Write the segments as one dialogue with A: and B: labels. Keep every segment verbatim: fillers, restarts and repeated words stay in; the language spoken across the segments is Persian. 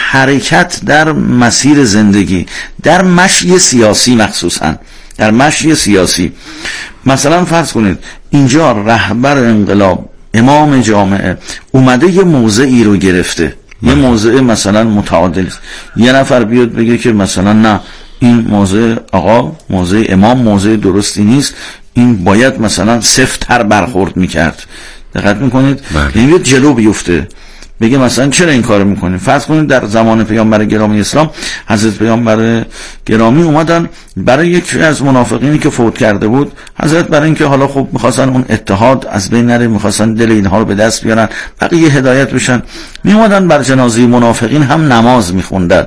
A: حرکت در مسیر زندگی، در مشی سیاسی، مخصوصا در مشی سیاسی. مثلا فرض کنید اینجا رهبر انقلاب، امام جامعه اومده یه موضعی رو گرفته، یه موضع مثلا متعادل، یه نفر بیاد بگه که مثلا نه این موضع آقا، موضع امام موضع درستی نیست، این باید مثلا سفت‌تر برخورد میکرد. دقت میکنید؟ یعنی بیاد جلو بیفته، بگه مثلا چرا این کارو میکنید. فرض کنید در زمان پیامبر گرامی اسلام، حضرت پیامبر گرامی اومدن برای یکی از منافقینی که فوت کرده بود، حضرت برای اینکه حالا خب میخواستن اون اتحاد از بین نره، میخواستن دل اینها رو به دست بیارن، بقیه هدایت بشن، میومدن بر جنازه منافقین هم نماز میخوندن.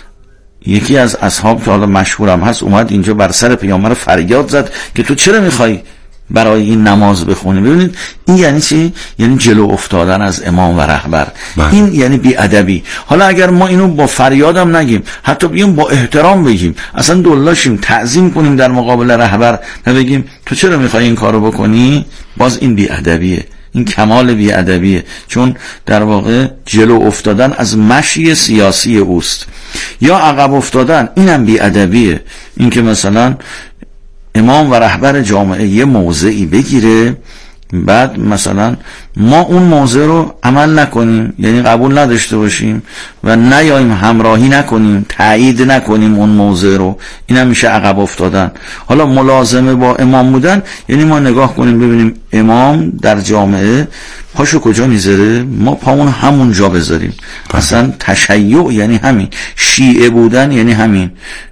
A: یکی از اصحاب که حالا مشهورم هست اومد اینجا بر سر پیامبر فریاد زد که تو چرا میخوای برای این نماز بخونی؟ ببینید این یعنی چی؟ یعنی جلو افتادن از امام و رهبر. بله. این یعنی بی‌ادبی. حالا اگر ما اینو با فریادم نگیم، حتی بگیم با احترام بگیم، اصلا دلاشیم، تعظیم کنیم در مقابل رهبر، نبگیم تو چرا میخوای این کارو بکنی، باز این بی‌ادبیه، این کمال بی‌ادبیه، چون در واقع جلو افتادن از مشی سیاسی اوست. یا عقب افتادن، اینم بی‌ادبیه، این که مثلا امام و رهبر جامعه یه موضعی بگیره، بعد مثلا ما اون موضع رو عمل نکنیم، یعنی قبول نداشته باشیم و نیاییم همراهی نکنیم، تایید نکنیم اون موضع رو، این هم میشه عقب افتادن. حالا ملازمه با امام بودن یعنی ما نگاه کنیم ببینیم امام در جامعه پاشو کجا میذاره، ما پامون همون جا بذاریم. اصلا تشیع یعنی همین، شیعه بودن یعنی همین.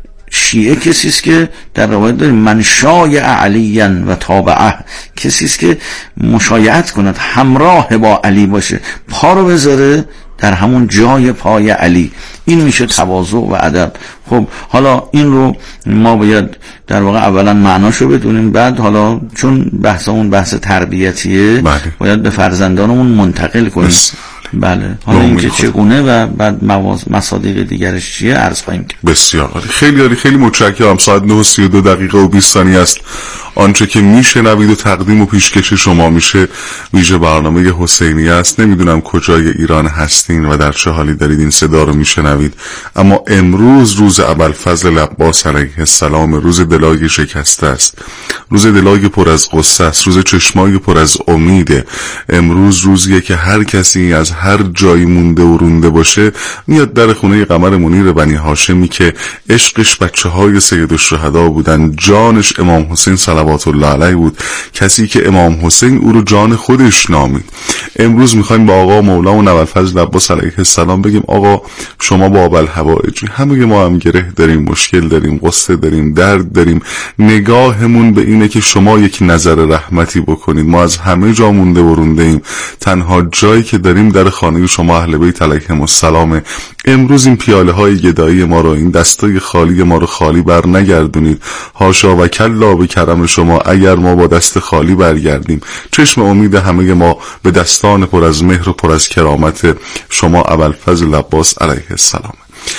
A: شیعه کسی است که در روایت داریم من شایع علیاً و تابعه، کسی است که مشایعت کند، همراه با علی باشه، پا رو بذاره در همون جای پای علی. این میشه تواضع و ادب. خب حالا این رو ما باید در واقع اولا معناشو بدونیم، بعد حالا چون بحثمون بحث تربیتیه بله. باید به فرزندانمون منتقل کنیم. بس. بله، حالا اینکه چگونه و بعد مصادیق دیگرش چیه عرض خواهیم کرد.
B: بسیار عالی، خیلی عالی، خیلی متشکرم. ساعت نه و سی و دو دقیقه و بیست ثانیه است. آنچه که میشنوید و تقدیم و پیشکش شما میشه ویژه برنامه حسینیه است. نمیدونم کجای ایران هستین و در چه حالی دارید این صدا رو میشنوید، اما امروز روز ابوالفضل العباس علیه السلام، روز دلای شکسته است، روز دلای پر از غصه است، روز چشمای پر از امیده. امروز روزیه که هر کسی از هر جایی مونده و رونده باشه میاد در خونه قمر منیر بنی هاشمی که عشقش بچه های سید الشهدا بودن، جانش امام حسین صلوات الله علیه بود، کسی که امام حسین او رو جان خودش نامید. امروز میخوایم با آقا مولانا ابوالفضل العباس علیه السلام بگیم آقا شما باب الحوائج، همه ما هم گره داریم، مشکل داریم، قصه داریم، درد داریم، نگاهمون به اینه که شما یک نظر رحمتی بکنید. ما از همه جا مونده و رونده ایم، تنها جایی که داریم در خانه شما اهل بیت علیهم السلام. امروز این پیاله های گدایی ما رو، این دستای خالی ما رو خالی بر نگردونید. حاشا و کلا به کرم شما اگر ما با دست خالی برگردیم. چشم امید همه ما به دستان پر از مهر و پر از کرامت شما ابوالفضل العباس علیه السلام.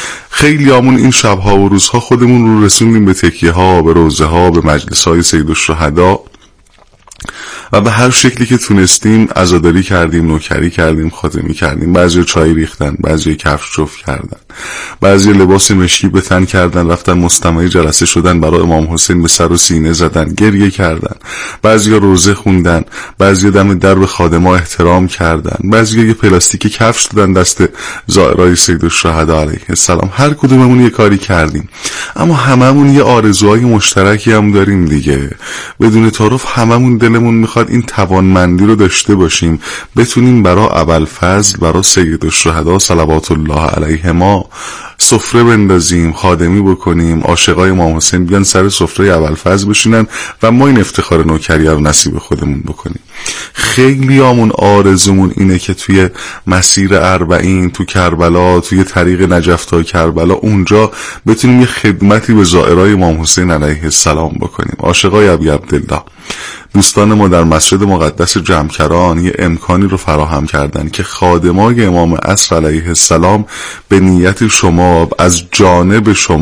B: خیلی آمون این شبها و روزها خودمون رو رسوندیم به تکیه ها، به روزه ها، به مجلس های سید الشهدا و به هر شکلی که تونستیم عزاداری کردیم، نوکری کردیم، خاتمی کردیم. بعضی چای ریختن، بعضی کفش جفت کردن، بعضی لباس مشکی به تن کردن، رفتن مستمع جلسه شدن، برای امام حسین به سر و سینه زدن، گریه کردن، بعضی روزه خوندن، بعضی دم در به خادما احترام کردن، بعضی یه پلاستیک کفش دادن دست زائرای سید الشهدا علیه السلام. هر کدوممون یه کاری کردیم، اما هممون یه آرزوهای مشترکی هم داریم دیگه. بدون تعارف هممون دلمون میخواد این توانمندی رو داشته باشیم، بتونیم برای ابوالفضل، برای سید الشهدا صلوات الله علیهما سفره بندازیم، خادمی بکنیم، عاشقای امام حسین بیان سر سفره ابوالفضل بشینن و ما این افتخار نوکری رو نصیب خودمون بکنیم. خیلی آمون آرزومون اینه که توی مسیر اربعین، تو کربلا، توی طریق نجف تا کربلا، اونجا بتونیم یه خدمتی به زائرای امام حسین علیه السلام بکنیم. عاشقای ابی عبدالله، دوستان ما در مسجد مقدس جمکران یه امکانی رو فراهم کردن که خادمای امام عصر علیه السلام به نیت شما، از جانب شما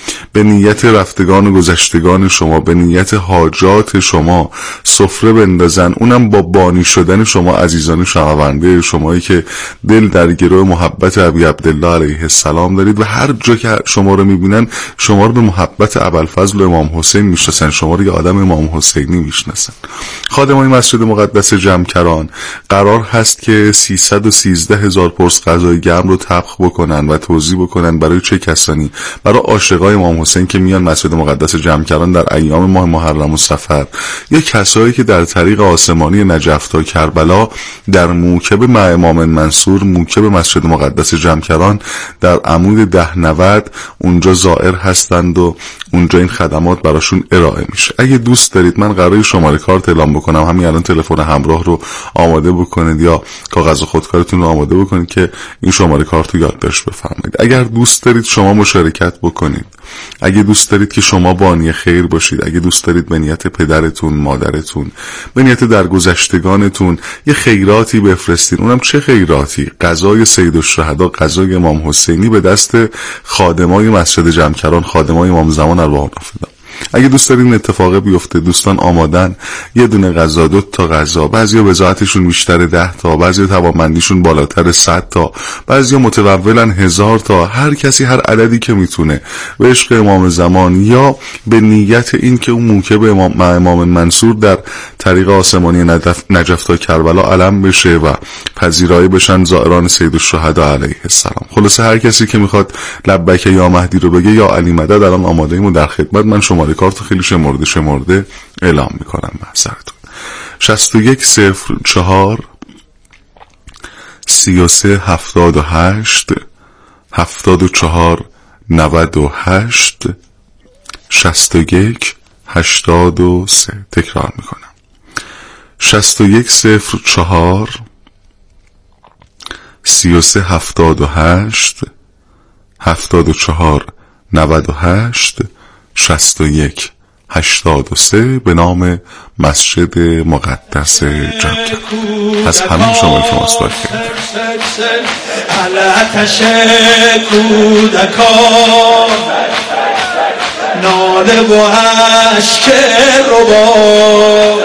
B: به نیت رفتگان و گذشتگان شما، به نیت حاجات شما سفره بندازن، اونم با بانی شدن شما عزیزان شنونده، شمایی که دل در گروه محبت ابی عبدالله علیه السلام دارید و هر جا که شما رو میبینن شما رو به محبت ابوالفضل و امام حسین میشناسن، شما رو یه آدم امام حسینی میشناسن. خادمان مسجد مقدس جمکران قرار هست که سیصد و سیزده هزار پرس غذای گرم رو طبخ بکنن و توزیع بکنن. برای چه کسانی؟ برای عاشقای امام حسین که میان مسجد مقدس جمکران در ایام ماه محرم و صفر، یا کسایی که در طریق آسمانی نجف تا کربلا در موکب مع امام منصور، موکب مسجد مقدس جمکران در عمود ده نود اونجا زائر هستند و اونجا این خدمات براشون ارائه میشه. اگه دوست دارید من قراره شماره کارت اعلام بکنم، همین الان تلفن همراه رو آماده بکنید یا کاغذ خودکارتون رو آماده بکنید که این شماره کارت رو یادداشت بفرمایید. اگر دوست دارید شما مشارکت بکنید، اگه دوست دارید که شما بانی خیر باشید، اگه دوست دارید به نیت پدرتون، مادرتون، به نیت درگذشتگانتون یه خیراتی بفرستین، اونم چه خیراتی؟ غذای سید الشهدا، غذای امام حسینی به دست خادمای مسجد جمکران، خادمای امام زمان ارواح نافذه. اگه دوست دارین اتفاقی بیفته، دوستان آمادن یه دونه غذا، دو تا غذا، بعضیا وضاحتشون بیشتر ده تا، بعضیا توانمندیشون بالاتر صد تا، بعضیا متولن هزار تا، هر کسی هر عددی که میتونه به عشق امام زمان یا به نیت این که اون موکب امام امام منصور در طریق آسمانی نجف, نجف تا کربلا علم بشه و پذیرایی بشن زائران سید الشهدا علیه السلام. خلاصه هر کسی که میخواد لبیک یا مهدی رو بگه یا علی مدد، الان آماده ایم و در خدمت. من شماره کارت خیلی شمرده شمرده اعلام میکنم محضرتون: شصت و یک صفر چهار سی و سه هفتاد و هشت هفتاد و چهار نود و هشت شصت و یک هشتاد و سه. تکرار میکنم: شصت و یک صفر چهار سی و سه هفتاد و هشت هفتاد و چهار نود و هشت شصت و یک هشتاد و سه به نام مسجد مقدس جمکران. از همین شما که مصداق کرده
C: علتش کودکان ناله و عشق ربا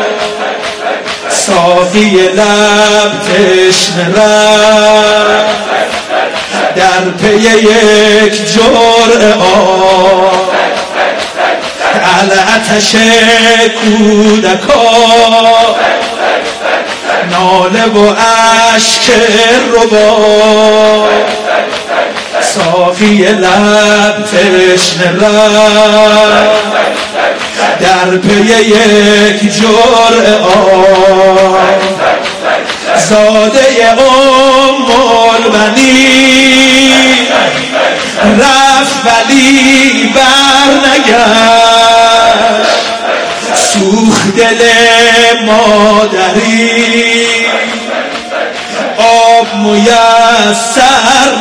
C: صافی لب تشنه رفت در پی یک جرعه آب. علتش کودکان ناله و عشق ربا صافی لب تشنه رفت در پی یک جرعه آب. زاده ام البنین رفت ولی بر نگشت، سوخت دل مادری آب میسر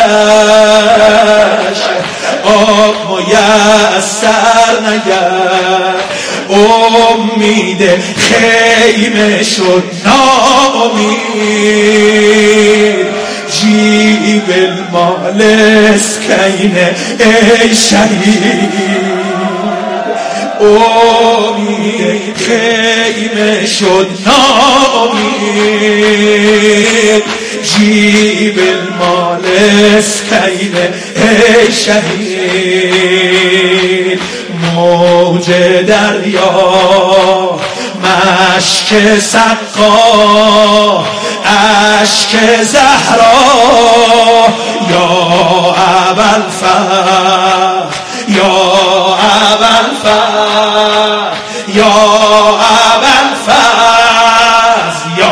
C: نگشت، آب میسر نگشت. امید خیمه شد ناامید، جیب المال اسکینه ای شهید. امید خیمه شد ناامید، جیب المال اسکینه ای شهید. موج دریا مشک سقا اشک زهرا یا ابوالفضل یا ابوالفضل یا ابوالفضل یا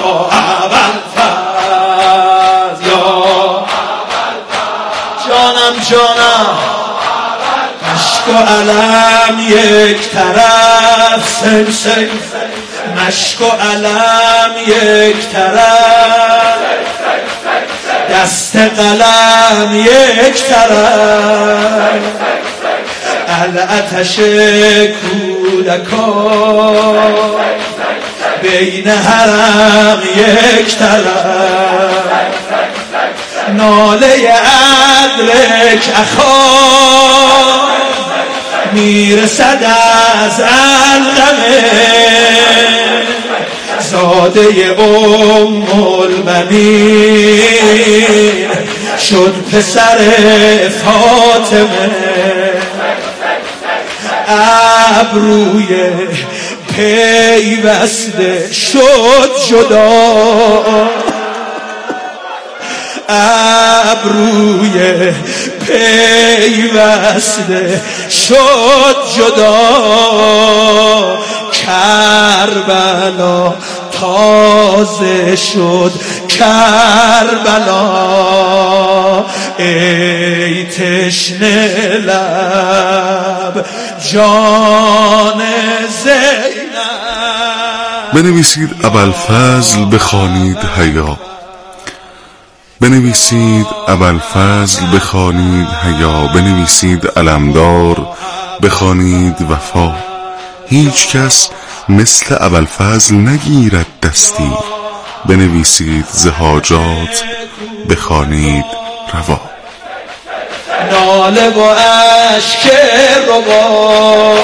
C: ابوالفضل یا ابوالفضل. جانم جانم مشک و علم یک طرف، سن سن مشک و علم یک طرف، دست قلم یک طرف. العتش کودکان بین حرم یک طرف، ناله ادرک اخا میرسد از علقمه زاده ام المنین شد پسر فاطمه ابروی پیوسته شد جدا ابروی پیوسته شد جدا کربلا تازه شد کربلا ای تشنه لب جان زینب.
B: بنویسید ابوالفضل بخوانید حیا، بنویسید ابوالفضل بخوانید حیا، بنویسید علمدار بخوانید وفا. هیچ کس مثل ابوالفضل نگیرد دستی، بنویسید ز حاجات بخوانید روا.
C: ناله و اشک ربا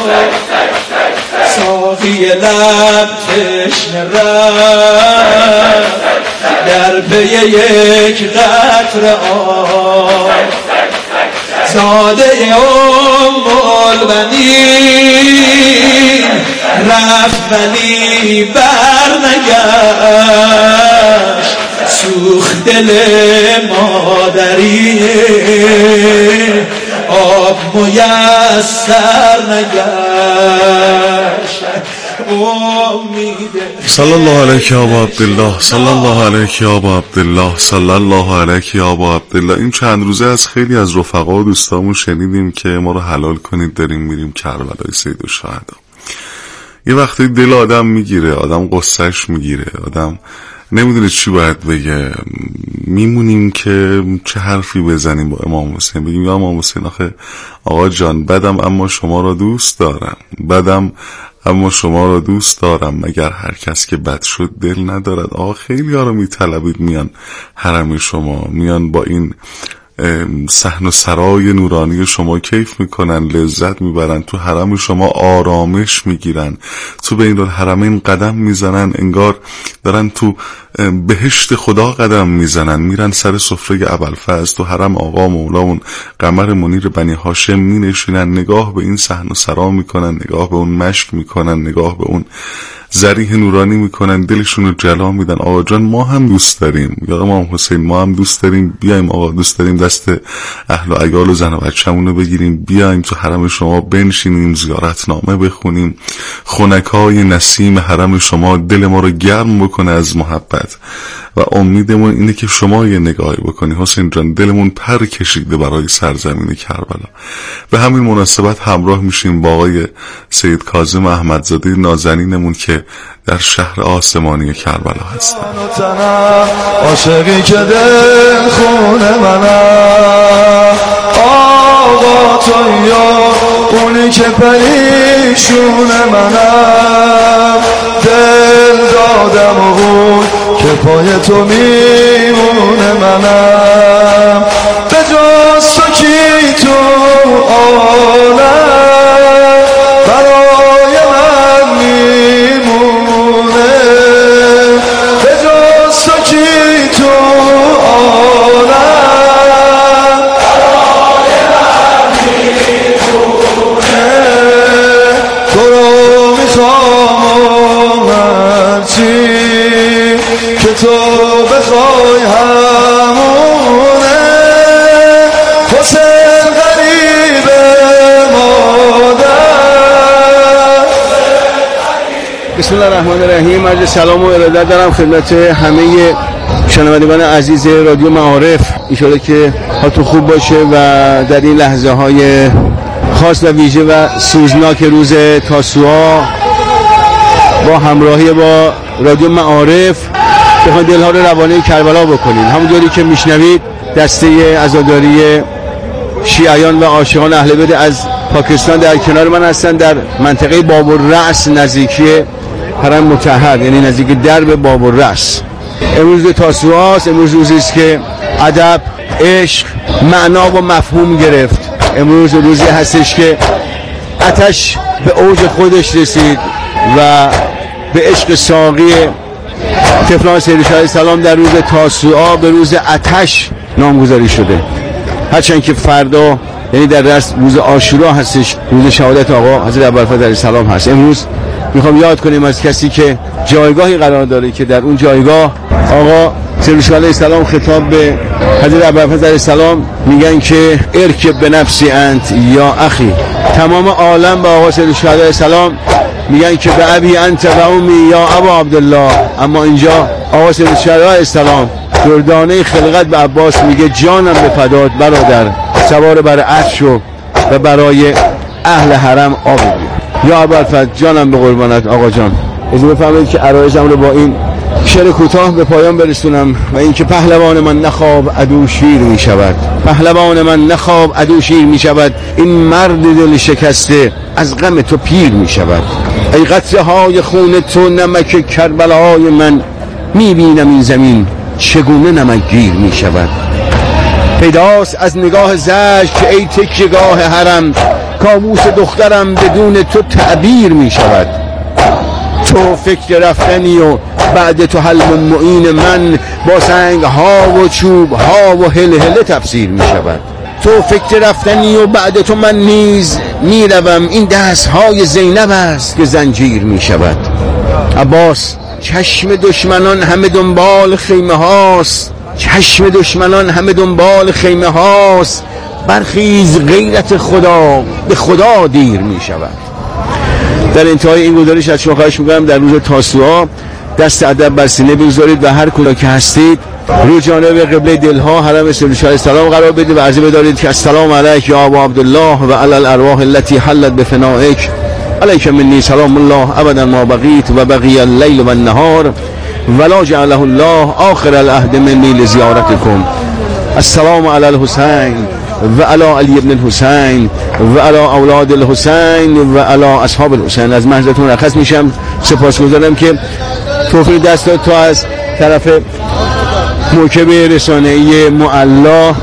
C: صافی لب تشنه رفت در پی یک قطره آب زاده ام البنین رفت ولی برنگشت سوخت دل مادری آب میسر نگشت.
B: صلی الله علیک یا ابا عبدالله، صلی الله علیک یا ابا عبدالله، صلی الله علیک یا ابا عبدالله. این چند روزه از خیلی از رفقا و دوستامون شنیدیم که ما رو حلال کنید داریم میریم کربلای سید الشهدا. یه وقتی دل آدم میگیره، آدم قصهش میگیره، آدم نمیدونه چی باید بگه، میمونیم که چه حرفی بزنیم با امام حسین. بگیم یا امام حسین آخه آقا جان بدم اما شما را دوست دارم، بدم اما شما را دوست دارم، مگر هر کس که بد شد دل ندارد. آقا خیلی ها رو میطلبید میان حرم شما، میان با این صحن و سرای نورانی شما کیف میکنن، لذت میبرن، تو حرم شما آرامش میگیرن، تو بین الحرمین قدم میزنن، انگار دارن تو بهشت خدا قدم میزنن، میرن سر سفره ابوالفضل تو حرم آقا مولامون قمر منیر بنی هاشم مینشینن، نگاه به این صحن و سرا میکنن، نگاه به اون مشک میکنن، نگاه به اون ذریح نورانی میکنن، دلشون رو جلا میدن. آقا جان ما هم دوست داریم، یا امام حسین ما هم دوست داریم، بیایم آقا دوست داریم دست اهل و عیال و زن و بچه‌مون رو بگیریم، بیایم تو حرم شما بنشینیم، زیارتنامه بخونیم، خنکای نسیم حرم شما دل ما رو گرم بکنه از محبت و امیدمون اینه که شما یه نگاهی بکنی. حسین جان دلمون پر کشیده برای سرزمین کربلا. به همین مناسبت همراه میشیم با آقای سید کاظم احمدزاده نازنینمون که در شهر آسمانی کربلا هستن.
C: عاشقی که دل خونه منم آقا تو یا اونی که پریشون منم، دل دادم و اون که پای تو میمونه منم، به جز تو کی تو عالم برای من میمونه، به جز تو کی تو عالم برای من میمونه، تو رو میخوام هرچی که تو بخوای همونه، حسین غریب مادر.
D: بسم الله الرحمن الرحیم. عرض سلام و ارادت دارم خدمت همه شنوندگان عزیز رادیو معارف. ان شاءالله که حالتون خوب باشه و در این لحظه های خاص و ویژه و سوزناک روز تاسوعا با همراهی با رادیو معارف بخواید دلها رو روانه کربلا بکنید. همونطوری که میشنوید دسته عزاداری شیعیان و عاشقان اهل بیت از پاکستان در کنار من هستن، در منطقه باب الرأس نزدیکی حرم مطهر، یعنی نزدیک درب باب الرأس. امروز تاسوعا است، امروز روزی است که ادب، عشق، معنا و مفهوم گرفت. امروز روزی هستش که آتش به اوج خودش رسید و به عشق ساقی طفلان سید شاه سلام در روز تاسوعا به روز آتش نامگذاری شده. هرچند که فردا یعنی در رأس روز عاشورا هستش، روز شهادت آقا حضرت ابوالفضل علیه السلام هست. امروز میخوام یاد کنیم از کسی که جایگاهی قرار داره که در اون جایگاه آقا سید شاه علیه السلام خطاب به حضرت ابوالفضل علیه السلام میگن که ارکب به نفسی انت یا اخی. تمام عالم به آقا سید شاه علیه السلام میگن که به ابی انت و امی یا ابا عبدالله، اما اینجا آقا سید شاه علیه السلام دردانه خلقت به عباس میگه جانم به فدات برادر، سوار بر عرش شو و برای اهل حرم آب بیار. یا ابوالفضل جانم به قربانت آقا جان. اجازه بفرمایید که عرایزم رو با این شعر کوتاه به پایان برسونم و اینکه پهلوان من نخواب عدو شیر می شود، پهلوان من نخواب عدو شیر می شود، این مرد دل شکسته از غم تو پیر می شود. ای قطره های خون تو نمک کربلای من، می بینم این زمین چگونه نمکگیر می شود. پیداست از نگاه زشت که ای تکیه‌گاه حرم، کابوس دخترم بدون تو تعبیر می شود. تو فکر رفتنی و بعد تو حلم معین من، با سنگ ها و چوب ها و هل هله تفسیر می شود. تو فکر رفتنی و بعد تو من نیز می روم، این دست های زینب است که زنجیر می شود. عباس چشم دشمنان همه دنبال خیمه هاست، چشم دشمنان همه دنبال خیمه هاست، برخیز غیرت خدا به خدا دیر می شود. در انتهای این گزارش از شما خواهش می‌کنم در روز تاسوعا دست ادب بر سینه بگذارید و هر کجا که هستید رو جانب قبله دلها حرم سید شاه السلام قرار بدید و عرضه بدارید که السلام علیک یا ابا عبدالله و علی الارواح التي حلت بفنائک، علیک منی سلام الله ابدا ما بقیت و بقی اللیل و النهار ولا جعله الله آخر العهد منی لزیارتکم. السلام علی الحسین و علی علی ابن الحسین و علی اولاد الحسین و علی اصحاب الحسین. از محضرتون رخص میشم. سپاسگزارم که توفیق دست داد تا از طرف موکب رسانه‌ای معلا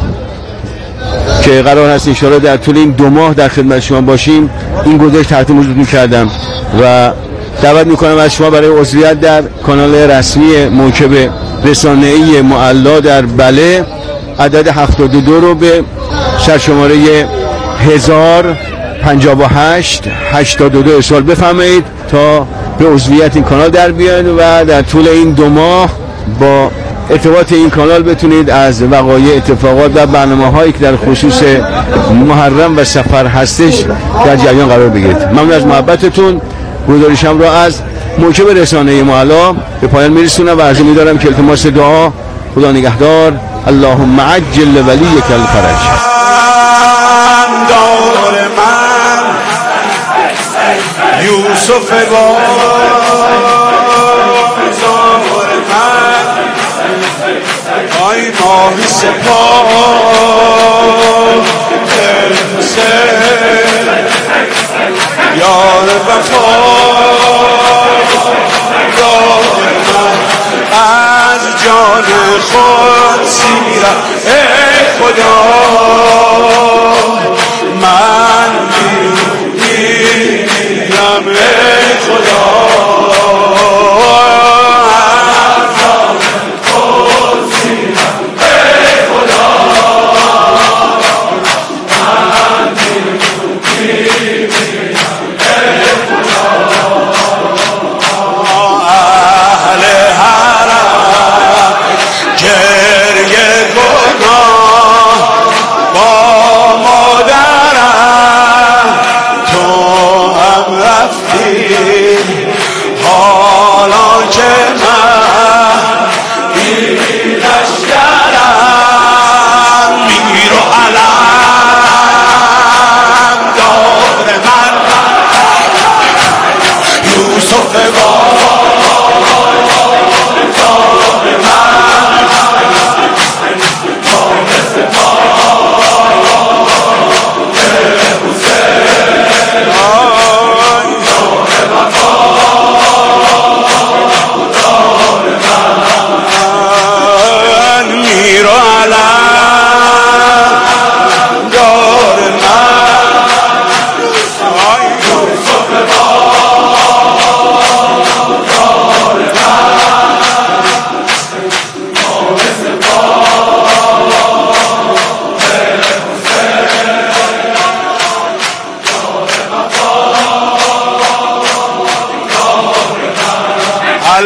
D: که قرار هست انشاءالله در طول این دو ماه در خدمت شما باشیم این گزارش تقدیم حضورتون کردم و دعوت میکنم از شما برای عضویت در کانال رسمی موکب رسانه‌ای معلا در بله عدد هفتاد و دو رو به سرشماره هزار و پنجاه و هشت هشتاد و دو ارسال بفرمایید تا به عضویت این کانال در بیاین و در طول این دو ماه با ارتباط این کانال بتونید از وقایع اتفاقات و برنامه‌هایی که در خصوص محرم و سفر هستش در جریان قرار بگیرید. ممنون از محبتتون. گزارشم را از موکب رسانه معلا به پایان میرسونم و عرض می‌دارم که التماس دعا خدا نگهدار. اللهم عجل ولیک الفرج.
C: دار من یوسف بازار من، آی ماهی سپاه دل حسین یار وفا دار من، از جان خود سیرم ای خدا من میرم ای خدا، از جان خود سیرم ای خدا.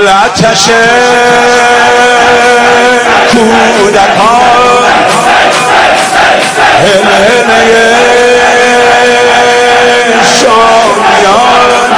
C: آتش کودکان هلهله شامیان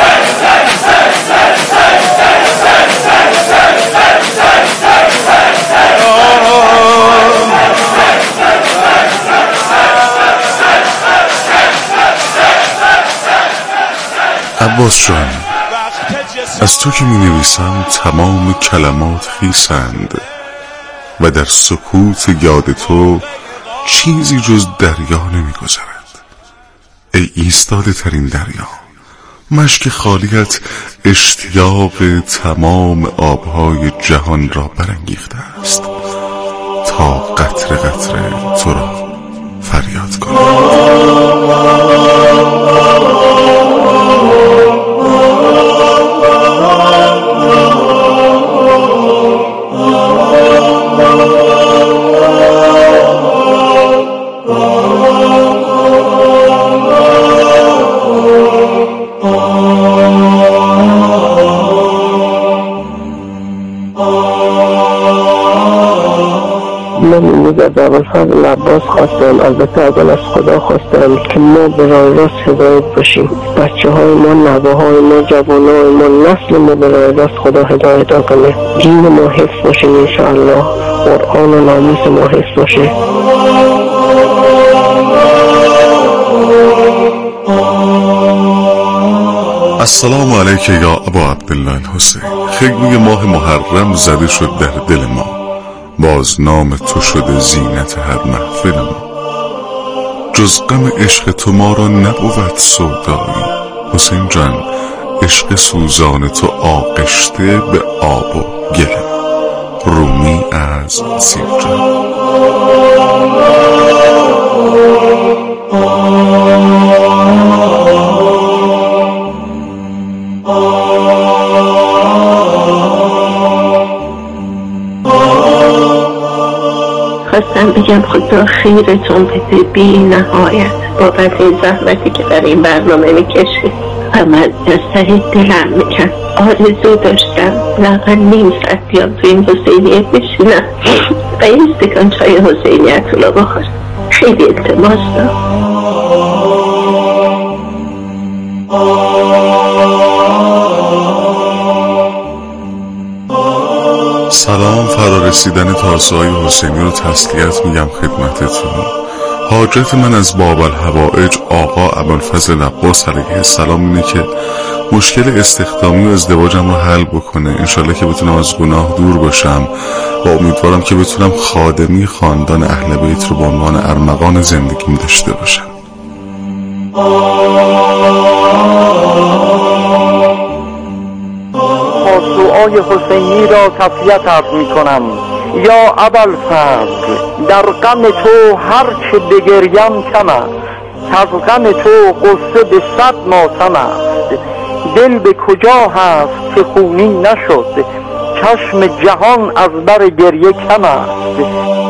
B: عباس جان، از تو که می نویسم تمام کلمات خیسند و در سکوت یاد تو چیزی جز دریا نمی گذرد. ای ایستاده ترین دریا، مشک خالیت اشتیاق تمام آبهای جهان را برانگیخته است تا قطره قطره تو را فریاد کند.
E: من امروز از ابوالفضل عباس خواستم، البته اول از خدا خواستم که ما به راه راست هدایت باشیم. بچه های ما، نوه های ما، جوان های ما، نسل ما به راه راست خدا هدایت کنه. دین ما حفظ باشه انشاءالله، قرآن و ناموس ما حفظ باشه.
B: السلام علیک یا ابا عبدالله الحسین. خیلی ماه محرم زده شد در دل ما، باز نام تو شده زینت هر محفل ما. جز غم عشق تو ما را نبود سودایی، حسین جان عشق سوزان تو آغشته به آب و گل. رومی از سیرجان.
E: خواستم بگم خدا خیرتون بده بی نهایت بابت این زحمتی که در این برنامه میکشید. و من از ته دلم میگم آرزو داشتم لااقل نیم ساعت بیام تو این حسینیه بشینم و این استکان چای حسینیتون رو بخورم. خیلی التماس دارم.
B: سلام، فرارسیدن تازه های حسینی رو تسلیت میگم خدمتتون. حاجت من از باب الحوائج آقا ابوالفضل عباس علیه السلام اینه که مشکل استخدامی و ازدواجم رو حل بکنه، انشالله که بتونم از گناه دور باشم و امیدوارم که بتونم خادمی خاندان اهل بیت رو به عنوان ارمغان زندگیم داشته باشم.
F: دعای حسینی را تسلیت عرض می کنم. یا ابوالفضل، در غم تو هر چه بگریم کم است، از غم تو قصه به صد ماتم است. دل به کجا هست که خونی نشد، چشم جهان از بر گریه کم است.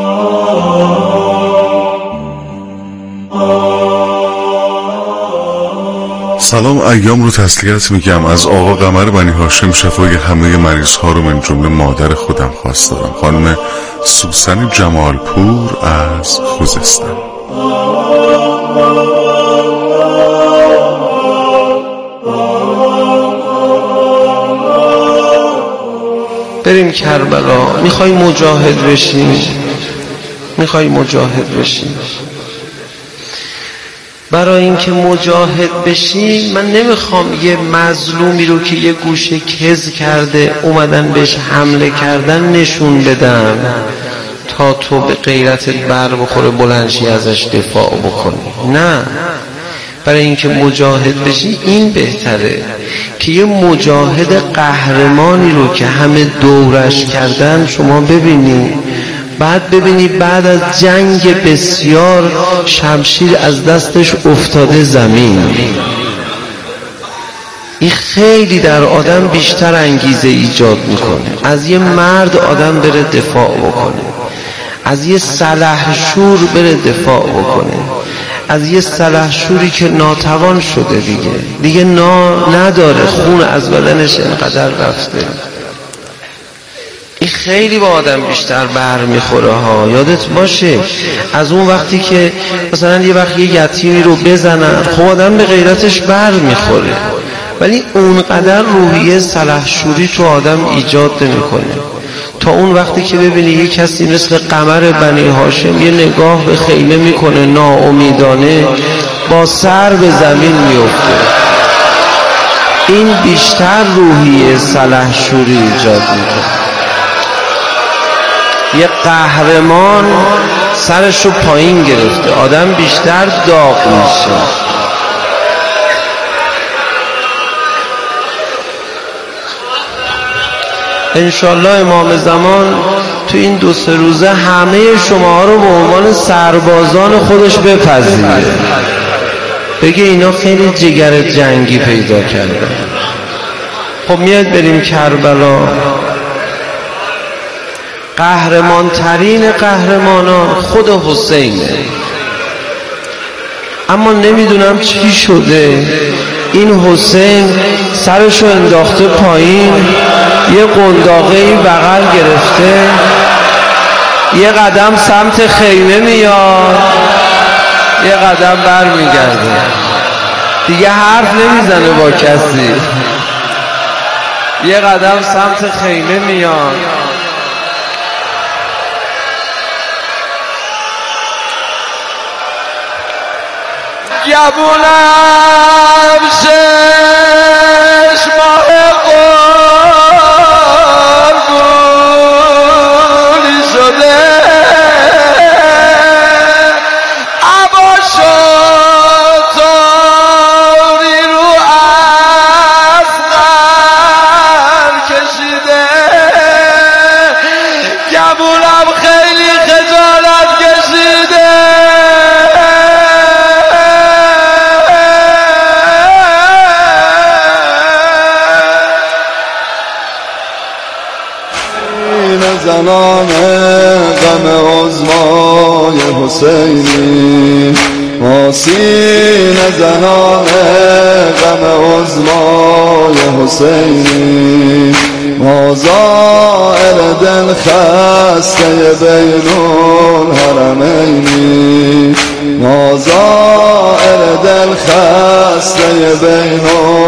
B: سلام، ایام رو تسلیت میگم از آقا قمر بنی هاشم، شفای همه مریض ها رو من جمله مادر خودم خواست دارم، خانم سوسن جمالپور از خوزستان.
G: بریم کربلا. میخوای مجاهد بشی؟ میخوای مجاهد بشی؟ برای اینکه مجاهد بشی من نمیخوام یه مظلومی رو که یه گوشه کز کرده اومدن بهش حمله کردن نشون بدم تا تو به غیرتت بر بخوره بلندشی ازش دفاع بکنی. نه، برای اینکه مجاهد بشی این بهتره که یه مجاهد قهرمانی رو که همه دورش کردن شما ببینی، بعد ببینی بعد از جنگ بسیار شمشیر از دستش افتاده زمین. این خیلی در آدم بیشتر انگیزه ایجاد میکنه از یه مرد آدم بره دفاع بکنه، از یه سلحشور بره دفاع بکنه، از یه سلحشوری که ناتوان شده دیگه دیگه نا نداره، خون از بدنش اینقدر رفته. خیلی با آدم بیشتر بر میخوره ها. یادت باشه از اون وقتی که مثلا یه وقت یه یتیمی رو بزنن، خب آدم به غیرتش بر میخوره، ولی اونقدر روحیه سلحشوری تو آدم ایجاد نمیکنه تا اون وقتی که ببینی یه کسی مثل قمر بنی هاشم یه نگاه به خیمه میکنه ناامیدانه، با سر به زمین میفته. این بیشتر روحیه سلحشوری ایجاد میکنه. یه قهرمان سرشو پایین گرفته، آدم بیشتر داغ میشه. انشالله امام زمان تو این دو سه روزه همه شما رو به عنوان سربازان خودش بپذیره، بگه اینا خیلی جگر جنگی پیدا کردن. خب میاد بریم کربلا، قهرمان ترین قهرمانان خود حسینه، اما نمیدونم چی شده این حسین سرشو انداخته پایین، یه قنداقه‌ای بغل گرفته، یه قدم سمت خیمه میاد، یه قدم بر میگرده، دیگه حرف نمیزنه با کسی، یه قدم سمت خیمه میاد.
C: گبونم شش ماه قربونی شده، اما شطوری رو اصغر کشیده. گبونم خیلی خجالت کشیده، زنان غم عظمای حسینی، ماسین زنان غم عظمای حسینی، ما زائر دل خسته بین الحرمینی، ما زائر دل خسته بین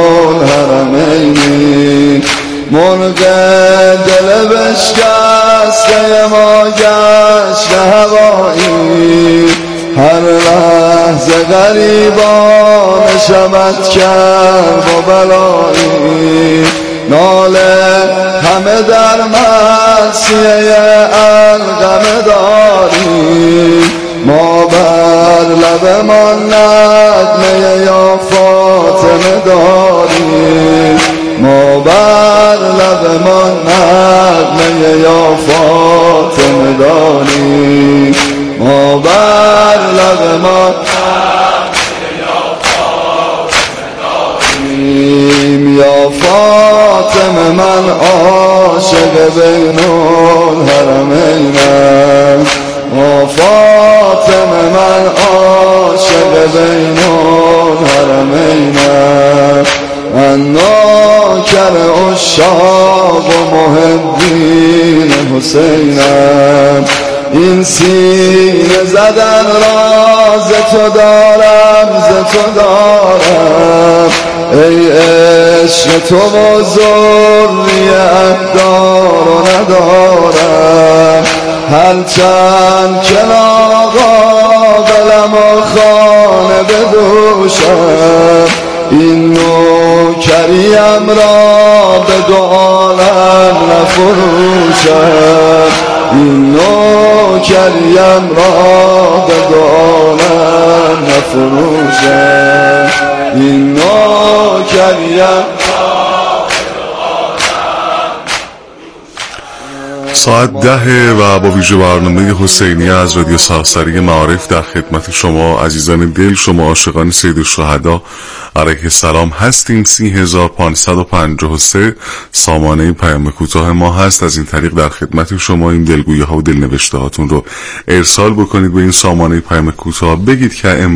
C: الحرمینی، مرغ دل بشکسته ما گشت هوایی، هر لحظه غریبان شمت کرب و بلایی، ناله همه در مسیح الغم داری، ما بر لب ما نغمه یا فاطمه داری، ما بر لب ما نغمه یا فاطمه داری، ما بر لب ما نغمه یا فاطمه داریم. یا فاطمه من عاشق بین الحرمینم، یا فاطمه من عاشق بین الحرمینم، من نوکر عشاق و محبین حسینم، این سینه زدن را ز تو دارم ز تو دارم، ای عشق تو و ذریت دار و ندارم، هرچند که ناقابلم و خانه بدوشم، این نوکریم را به دو عالم نفروشم، این نوکریم را به دو عالم نفروشم، این نوکریم.
B: ساعت ده و با ویژه برنامه حسینی از رادیو سراسری معارف در خدمت شما عزیزان دل، شما عاشقان سید الشهدا علیه السلام هستیم. سی هزار پانصد و پنجاه و سه سامانه پیام کوتاه ما هست. از این طریق در خدمت شما این دلگویی ها و دلنوشته هاتون رو ارسال بکنید به این سامانه پیام کوتاه. بگید که